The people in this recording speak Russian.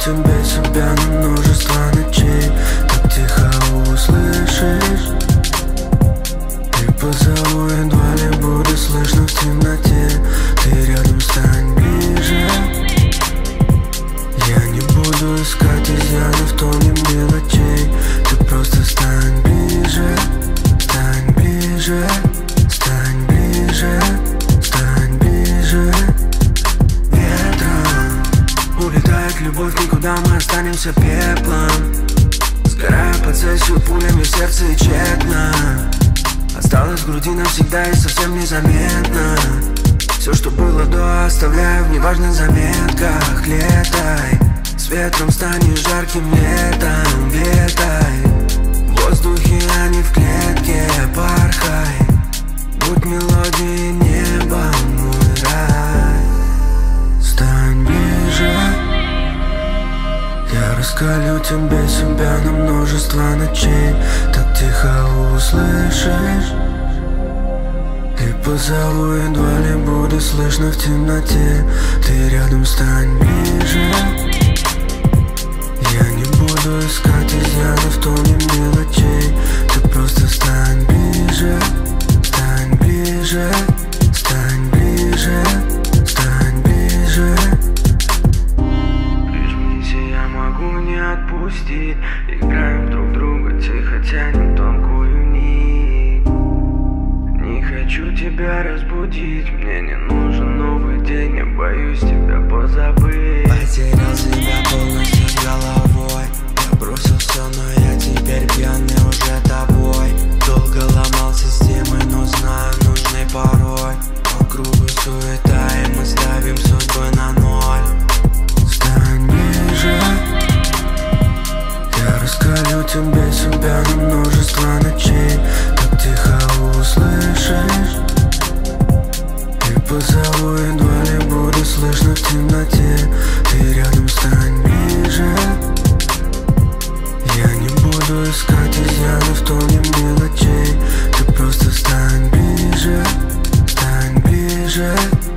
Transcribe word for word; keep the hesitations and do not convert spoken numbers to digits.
тебе себя на множество ночей. Так тихо услышишь, и позову, едва ли буду слышно в темноте. Ты рядом, стань ближе. Я не буду искать изъяны в тоне мелочей. Ты просто стань ближе, стань ближе, стань ближе, стань ближе. Ветром улетает любовь, никуда мы останемся пеплом. Сгораю под сессию пулями в сердце и тщетно. Осталось в груди навсегда и совсем незаметно. Все, что было до, оставляю в неважных заметках. Летай, с ветром станешь жарким летом. Летай, в воздухе, а не в клетке. Порхай, будь мелодией неба, мой рай. Стань ближе, я раскалю тебе себя на множество ночей. Так тихо услышишь, и позову, едва ли буду слышно в темноте. Ты рядом, стань ближе. Я не буду искать изъяны в тоне мелочей. Ты просто стань ближе, стань ближе, стань ближе, стань ближе. Прижмись, и я могу не отпустить. Играем друг друга, тихо тянем тонкую нить. Не хочу тебя разбудить, мне не нужен новый день. Я боюсь тебя позабыть. Потерял себя полностью с головой. Я бросил все, но я теперь пьяный уже тобой. Долго ломал системы, но знаю, нужный порой. По кругу суета, и мы ставим судьбы на ноль. Стань ближе, я раскалю тебе себя на множество ночей. Так тихо услышишь, и позову, едва ли буду слышно в темноте. Ты рядом, стань ближе. Я не буду искать изъяны в тоне мелочей. Ты просто стань ближе, стань ближе.